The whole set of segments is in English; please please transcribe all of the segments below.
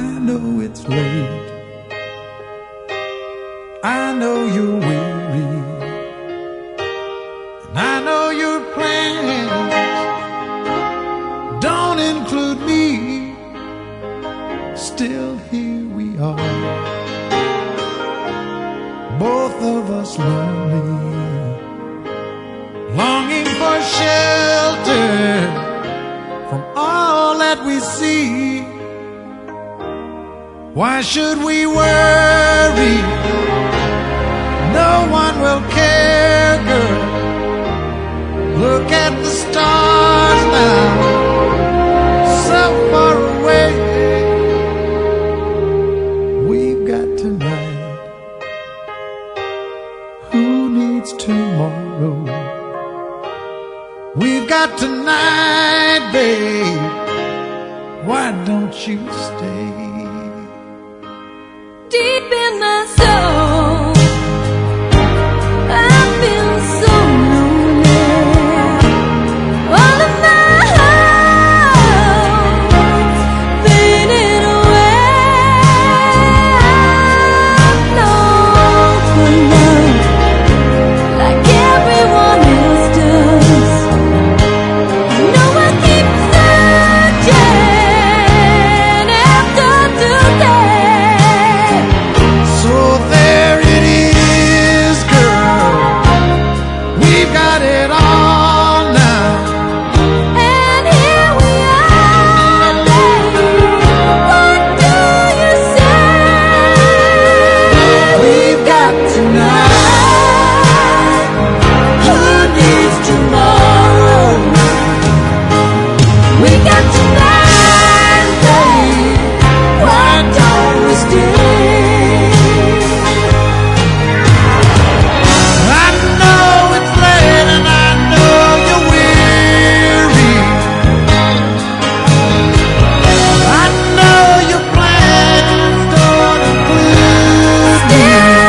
know it's late, I know you're weary, and I know your plans don't include me. Still here we are, both of us lonely, longing for shelter from all that we see. Why should we worry? No one will care, girl. Look at the stars now, so far away. We've got tonight. Who needs tomorrow? We've got tonight, babe. Why don't you stay? Deep in my soul, I feel so lonely. All of my hopes fading away. I'm lost for love, like everyone else does. No one keeps searching after today. So there it is, girl. We've got it all now. And here we are, baby. What do you say? We've got tonight. Who needs tomorrow? We got tonight, babe. Why don't we stay? I know it's late and I know you're weary. I know your plans don't include me.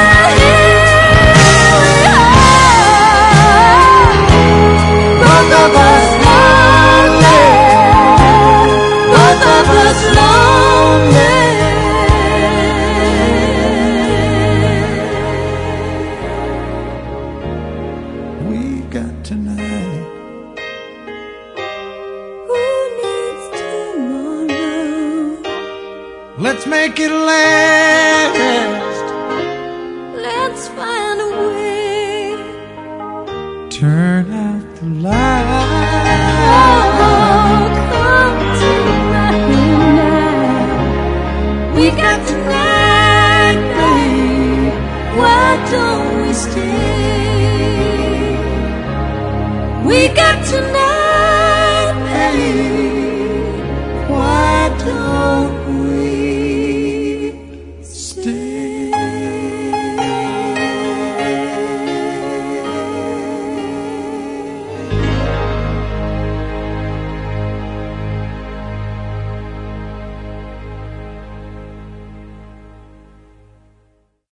Both of us lonely. Both of us lonely. We've got tonight. Who needs tomorrow? Let's make it last. Let's find a way. Turn out the light. Oh, come tonight. We got tonight, babe. Why don't we stay? We got tonight.